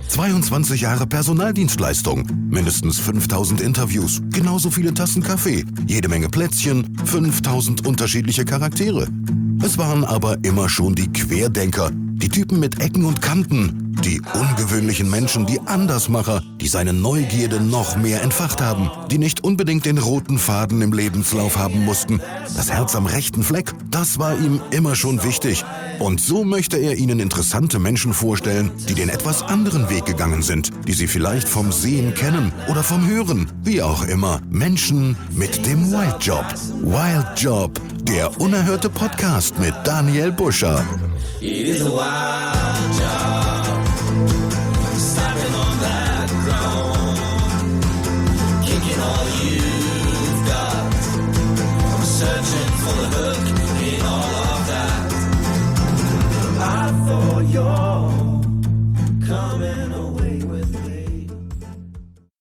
22 Jahre Personaldienstleistung, mindestens 5000 Interviews, genauso viele Tassen Kaffee, jede Menge Plätzchen, 5000 unterschiedliche Charaktere. Es waren aber immer schon die Querdenker, die Typen mit Ecken und Kanten, die ungewöhnlichen Menschen, die Andersmacher, die seine Neugierde noch mehr entfacht haben, die nicht unbedingt den roten Faden im Lebenslauf haben mussten. Das Herz am rechten Fleck, das war ihm immer schon wichtig. Und so möchte er Ihnen interessante Menschen vorstellen, die den etwas anderen Weg gegangen sind, die Sie vielleicht vom Sehen kennen oder vom Hören, wie auch immer. Menschen mit dem Wild Job. Wild Job, der unerhörte Podcast mit Daniel Buscher. It is a wild job.